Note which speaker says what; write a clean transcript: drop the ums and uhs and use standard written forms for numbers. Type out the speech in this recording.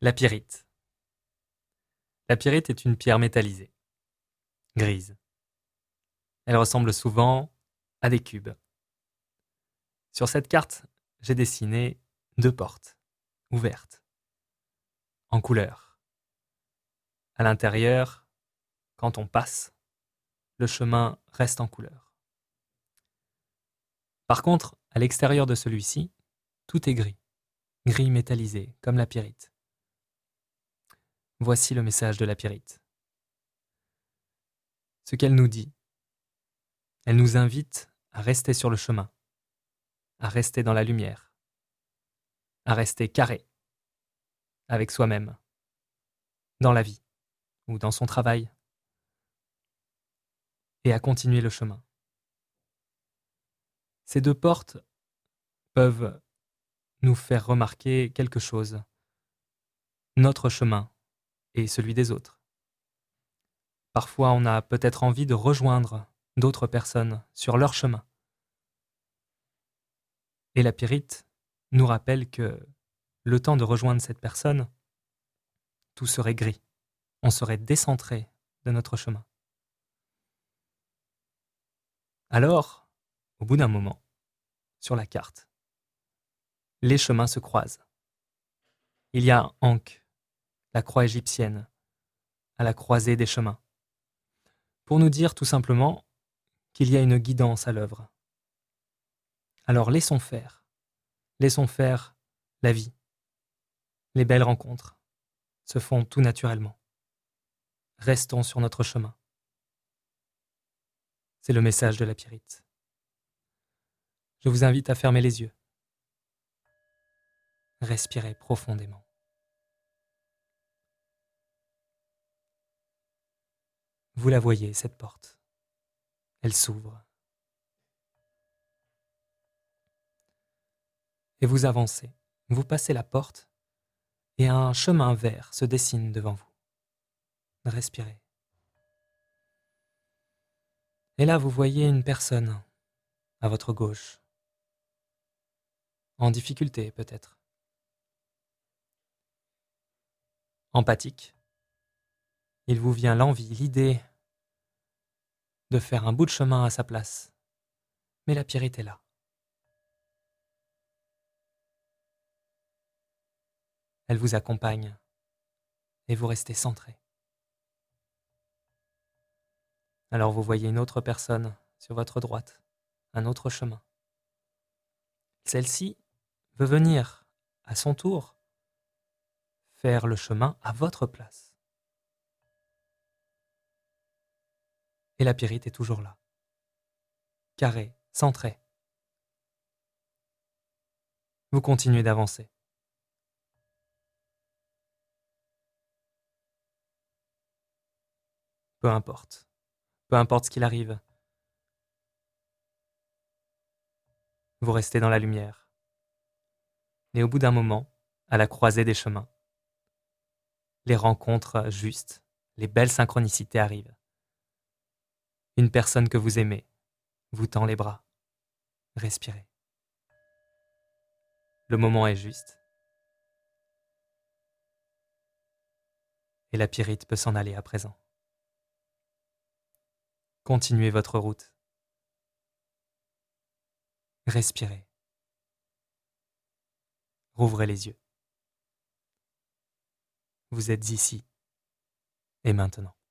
Speaker 1: La pyrite. La pyrite est une pierre métallisée, grise. Elle ressemble souvent à des cubes. Sur cette carte, j'ai dessiné 2 portes, ouvertes, en couleur. À l'intérieur, quand on passe, le chemin reste en couleur. Par contre, à l'extérieur de celui-ci, tout est gris, gris métallisé, comme la pyrite. Voici le message de la pyrite. Ce qu'elle nous dit, elle nous invite à rester sur le chemin, à rester dans la lumière, à rester carré avec soi-même, dans la vie ou dans son travail, et à continuer le chemin. Ces 2 portes peuvent nous faire remarquer quelque chose, notre chemin et celui des autres. Parfois, on a peut-être envie de rejoindre d'autres personnes sur leur chemin. Et la pyrite nous rappelle que le temps de rejoindre cette personne, tout serait gris. On serait décentré de notre chemin. Alors, au bout d'un moment, sur la carte, les chemins se croisent. Il y a Ankh, la croix égyptienne, à la croisée des chemins, pour nous dire tout simplement qu'il y a une guidance à l'œuvre. Alors laissons faire la vie. Les belles rencontres se font tout naturellement. Restons sur notre chemin. C'est le message de la pyrite. Je vous invite à fermer les yeux. Respirez profondément. Vous la voyez, cette porte. Elle s'ouvre. Et vous avancez. Vous passez la porte et un chemin vert se dessine devant vous. Respirez. Et là, vous voyez une personne à votre gauche. En difficulté, peut-être. Empathique. Il vous vient l'envie, l'idée de faire un bout de chemin à sa place. Mais la pyrite est là. Elle vous accompagne et vous restez centré. Alors vous voyez une autre personne sur votre droite, un autre chemin. Celle-ci veut venir, à son tour, faire le chemin à votre place. Et la pyrite est toujours là, carré, centré. Vous continuez d'avancer. Peu importe ce qu'il arrive. Vous restez dans la lumière. Et au bout d'un moment, à la croisée des chemins, les rencontres justes, les belles synchronicités arrivent. Une personne que vous aimez vous tend les bras. Respirez. Le moment est juste. Et la pyrite peut s'en aller à présent. Continuez votre route. Respirez. Rouvrez les yeux. Vous êtes ici et maintenant.